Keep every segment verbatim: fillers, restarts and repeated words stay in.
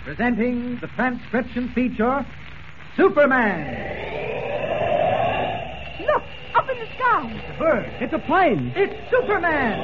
Presenting the transcription feature, Superman. Look, up in the sky. It's a bird. It's a plane. It's Superman.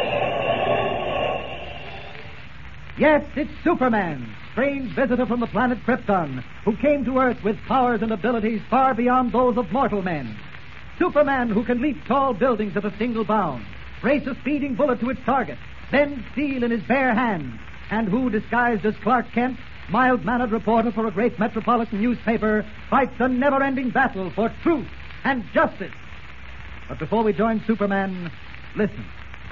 Yes, it's Superman, strange visitor from the planet Krypton, who came to Earth with powers and abilities far beyond those of mortal men. Superman, who can leap tall buildings at a single bound, race a speeding bullet to its target, bend steel in his bare hands, and who, disguised as Clark Kent, mild-mannered reporter for a great metropolitan newspaper, fights a never-ending battle for truth and justice. But before we join Superman, listen.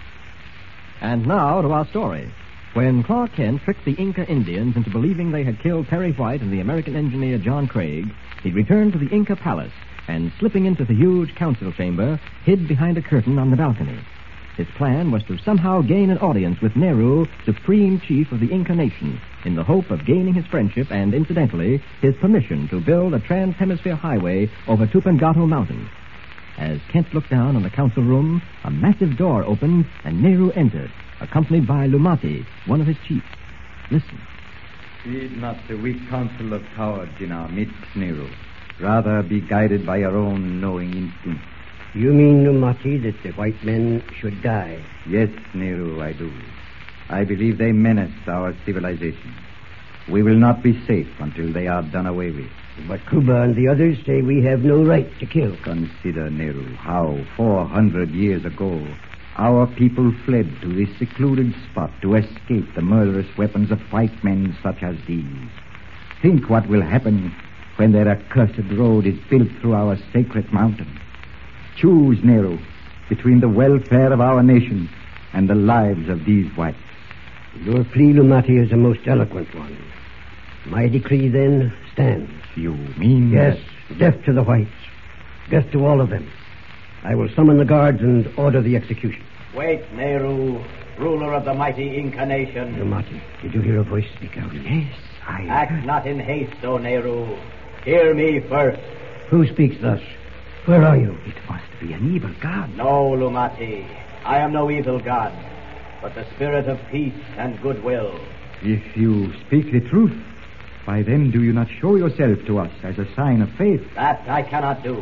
And now to our story. When Clark Kent tricked the Inca Indians into believing they had killed Perry White and the American engineer John Craig, he returned to the Inca palace and, slipping into the huge council chamber, hid behind a curtain on the balcony. His plan was to somehow gain an audience with Nehru, supreme chief of the Inca nation, in the hope of gaining his friendship and, incidentally, his permission to build a trans-hemisphere highway over Tupungato Mountain. As Kent looked down on the council room, a massive door opened and Nehru entered, accompanied by Lumati, one of his chiefs. Listen. Heed not the weak counsel of cowards in our midst, Nehru. Rather be guided by your own knowing instinct. You mean, Lumati, that the white men should die? Yes, Nehru, I do. I believe they menace our civilization. We will not be safe until they are done away with. But Cuba and the others say we have no right to kill. Consider, Nehru, how four hundred years ago our people fled to this secluded spot to escape the murderous weapons of white men such as these. Think what will happen when their accursed road is built through our sacred mountain. Choose, Nehru, between the welfare of our nation and the lives of these whites. Your plea, Lumati, is a most eloquent one. My decree, then, stands. You mean... Yes, death to the whites. Death to all of them. I will summon the guards and order the execution. Wait, Nehru, ruler of the mighty Inca nation. Lumati, did you hear a voice speak out? Yes, I... Act not in haste, O Nehru. Hear me first. Who speaks thus? Where are you? It must be an evil god. No, Lumati. I am no evil god, but the spirit of peace and goodwill. If you speak the truth, why then do you not show yourself to us as a sign of faith? That I cannot do.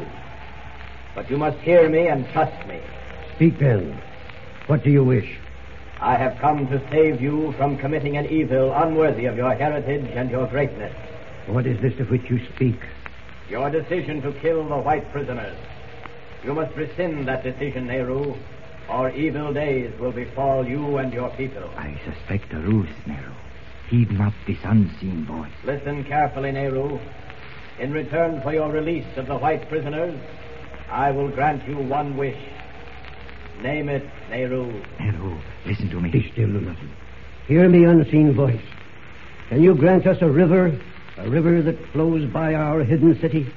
But you must hear me and trust me. Speak then. What do you wish? I have come to save you from committing an evil unworthy of your heritage and your greatness. What is this of which you speak? Your decision to kill the white prisoners. You must rescind that decision, Nehru, or evil days will befall you and your people. I suspect a ruse, Nehru. Heed not this unseen voice. Listen carefully, Nehru. In return for your release of the white prisoners, I will grant you one wish. Name it, Nehru. Nehru, listen to me. Be still, Lumati. Hear me, unseen voice. Can you grant us a river, a river that flows by our hidden city?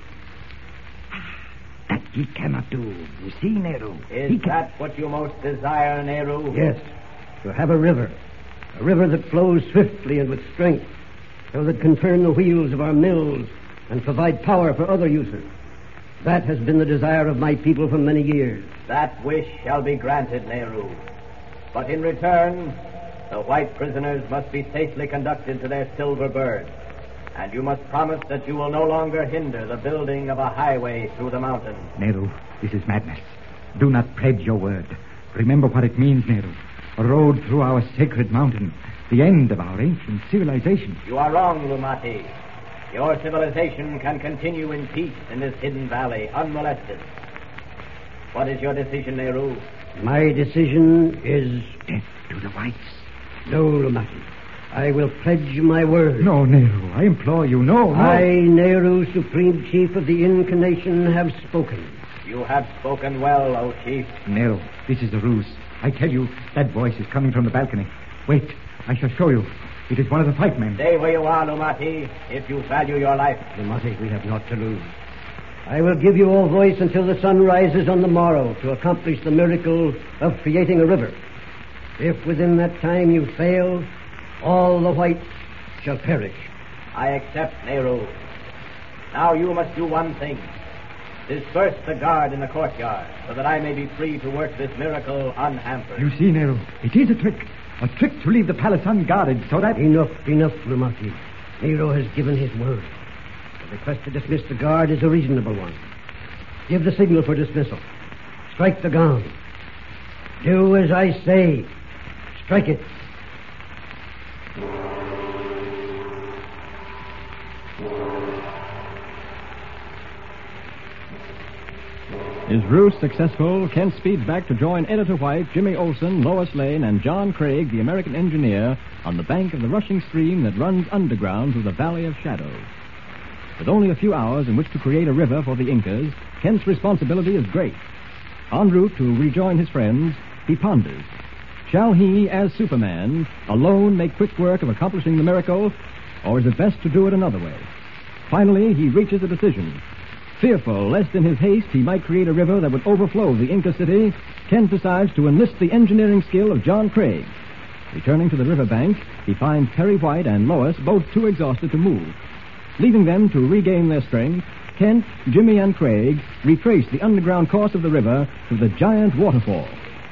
That he cannot do. You see, Nehru. Is can... that what you most desire, Nehru? Yes, to have a river. A river that flows swiftly and with strength, so that can turn the wheels of our mills and provide power for other uses. That has been the desire of my people for many years. That wish shall be granted, Nehru. But in return, the white prisoners must be safely conducted to their silver bird. And you must promise that you will no longer hinder the building of a highway through the mountains. Nehru, this is madness. Do not pledge your word. Remember what it means, Nehru. A road through our sacred mountain, the end of our ancient civilization. You are wrong, Lumati. Your civilization can continue in peace in this hidden valley, unmolested. What is your decision, Nehru? My decision is... Death to the whites. No, Lumati. I will pledge my word. No, Nehru, I implore you, no, no. I, Nehru, Supreme Chief of the Inca nation, have spoken. You have spoken well, O Chief. Nehru, this is a ruse. I tell you, that voice is coming from the balcony. Wait, I shall show you. It is one of the white men. Stay where you are, Lumati, if you value your life. Lumati, we have naught to lose. I will give you all voice until the sun rises on the morrow to accomplish the miracle of creating a river. If within that time you fail, all the whites shall perish. I accept, Nehru. Now you must do one thing. Disperse the guard in the courtyard so that I may be free to work this miracle unhampered. You see, Nehru, it is a trick. A trick to leave the palace unguarded so that... Enough, enough, Lumati. Nero has given his word. The request to dismiss the guard is a reasonable one. Give the signal for dismissal. Strike the gong. Do as I say. Strike it. His ruse successful, Kent speeds back to join Editor White, Jimmy Olsen, Lois Lane, and John Craig, the American engineer, on the bank of the rushing stream that runs underground through the Valley of Shadows. With only a few hours in which to create a river for the Incas, Kent's responsibility is great. En route to rejoin his friends, he ponders. Shall he, as Superman, alone make quick work of accomplishing the miracle, or is it best to do it another way? Finally, he reaches a decision. Fearful lest in his haste he might create a river that would overflow the Inca city, Kent decides to enlist the engineering skill of John Craig. Returning to the riverbank, he finds Perry White and Lois both too exhausted to move. Leaving them to regain their strength, Kent, Jimmy, and Craig retrace the underground course of the river to the giant waterfall.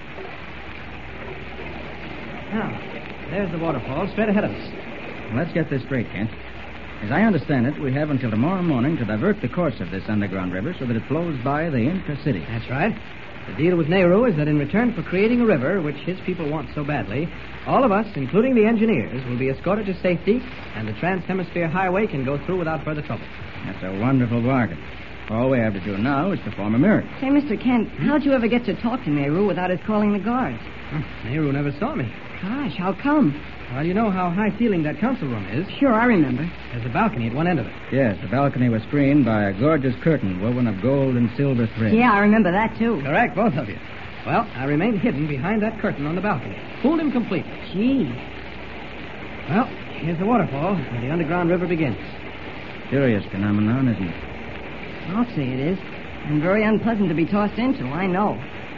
Now, there's the waterfall straight ahead of us. Let's get this straight, Kent. As I understand it, we have until tomorrow morning to divert the course of this underground river so that it flows by the Inca city. That's right. The deal with Nehru is that in return for creating a river, which his people want so badly, all of us, including the engineers, will be escorted to safety, and the Trans-Hemisphere Highway can go through without further trouble. That's a wonderful bargain. All we have to do now is perform a miracle. Say, Mister Kent, how'd you ever get to talk to Nehru without his calling the guards? Huh, Nehru never saw me. Gosh, how come? Well, you know how high-ceiling that council room is? Sure, I remember. There's a balcony at one end of it. Yes, the balcony was screened by a gorgeous curtain woven of gold and silver thread. Yeah, I remember that, too. Correct, both of you. Well, I remained hidden behind that curtain on the balcony. Fooled him completely. Gee. Well, here's the waterfall where the underground river begins. Curious phenomenon, isn't it? I'll say it is. And very unpleasant to be tossed into, I know.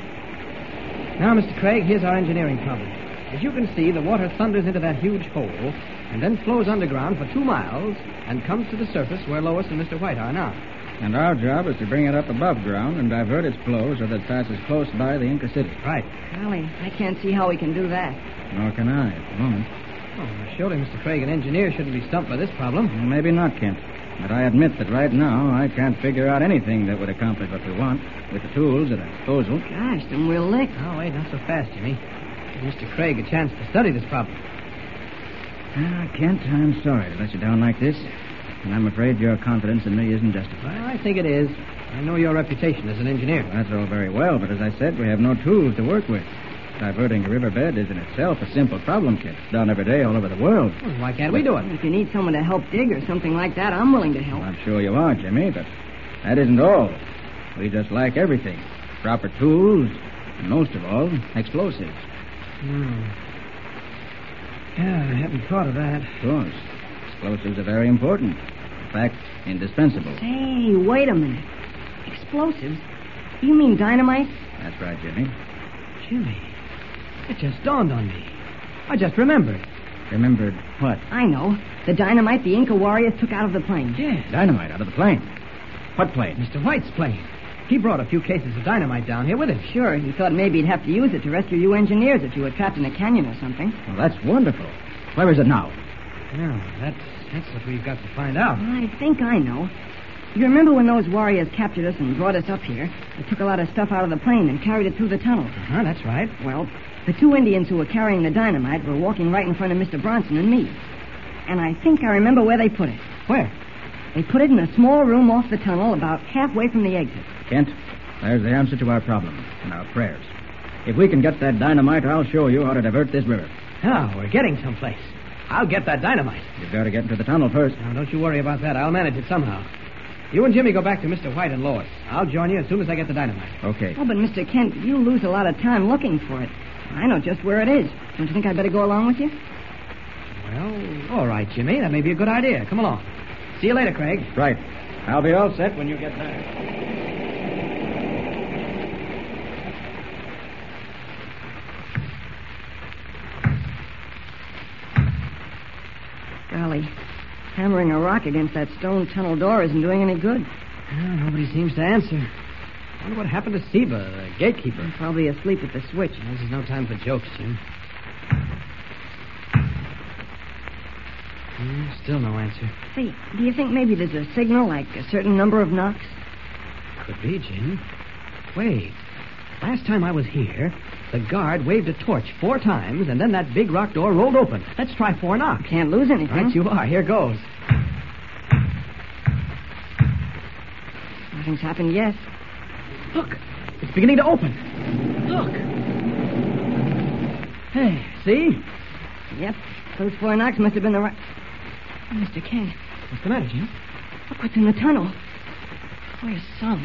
Now, Mister Craig, here's our engineering problem. As you can see, the water thunders into that huge hole and then flows underground for two miles and comes to the surface where Lois and Mister White are now. And our job is to bring it up above ground and divert its flow so that it passes close by the Inca city. Right. Golly, I can't see how we can do that. Nor can I at the moment. Oh, surely Mister Craig, an engineer, shouldn't be stumped by this problem. Well, maybe not, Kent. But I admit that right now I can't figure out anything that would accomplish what we want with the tools at our disposal. Gosh, then we'll lick. Oh, wait, not so fast, Jimmy. Give Mister Craig a chance to study this problem. Ah, Kent, I'm sorry to let you down like this. And I'm afraid your confidence in me isn't justified. Well, I think it is. I know your reputation as an engineer. Well, that's all very well, but as I said, we have no tools to work with. Diverting a riverbed is in itself a simple problem, Kent. It's done every day all over the world. Well, why can't we do it? If you need someone to help dig or something like that, I'm willing to help. Well, I'm sure you are, Jimmy, but that isn't all. We just lack everything. Proper tools, and most of all, explosives. Hmm. Yeah, I hadn't thought of that. Of course. Explosives are very important. In fact, indispensable. Hey, wait a minute. Explosives? You mean dynamite? That's right, Jimmy. Jimmy, it just dawned on me. I just remembered. Remembered what? I know. The dynamite the Inca warriors took out of the plane. Yes. Dynamite out of the plane. What plane? Mister White's plane. He brought a few cases of dynamite down here with him. Sure, he thought maybe he'd have to use it to rescue you engineers if you were trapped in a canyon or something. Well, that's wonderful. Where is it now? Yeah, that's, that's what we've got to find out. I think I know. You remember when those warriors captured us and brought us up here? They took a lot of stuff out of the plane and carried it through the tunnel. Uh-huh, that's right. Well, the two Indians who were carrying the dynamite were walking right in front of Mister Bronson and me. And I think I remember where they put it. Where? They put it in a small room off the tunnel about halfway from the exit. Kent, there's the answer to our problem and our prayers. If we can get that dynamite, I'll show you how to divert this river. Now, we're getting someplace. I'll get that dynamite. You've got to get into the tunnel first. Now, don't you worry about that. I'll manage it somehow. You and Jimmy go back to Mister White and Lois. I'll join you as soon as I get the dynamite. Okay. Oh, but Mister Kent, you lose a lot of time looking for it. I know just where it is. Don't you think I'd better go along with you? Well, all right, Jimmy. That may be a good idea. Come along. See you later, Craig. Right. I'll be all set when you get back. Golly, hammering a rock against that stone tunnel door isn't doing any good. Well, nobody seems to answer. I wonder what happened to Seba, the gatekeeper. He's probably asleep at the switch. This is no time for jokes, Jim. Still no answer. Say, do you think maybe there's a signal, like a certain number of knocks? Could be, Jim. Wait. Last time I was here, the guard waved a torch four times, and then that big rock door rolled open. Let's try four knocks. Can't lose anything. Right you are. Here goes. Nothing's happened yet. Look. It's beginning to open. Look. Hey, see? Yep. Those four knocks must have been the right... Oh, Mister Kent. What's the matter, Jim? Look what's in the tunnel. We're sunk.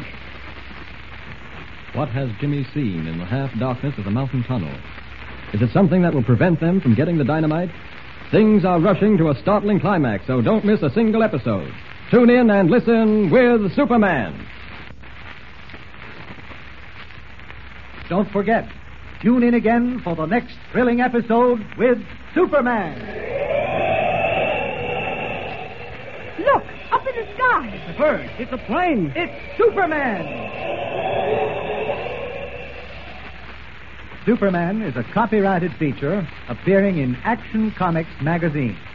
What has Jimmy seen in the half-darkness of the mountain tunnel? Is it something that will prevent them from getting the dynamite? Things are rushing to a startling climax, so don't miss a single episode. Tune in and listen with Superman. Don't forget, tune in again for the next thrilling episode with Superman. Look, up in the sky. It's a bird. It's a plane. It's Superman. Superman is a copyrighted feature appearing in Action Comics magazine.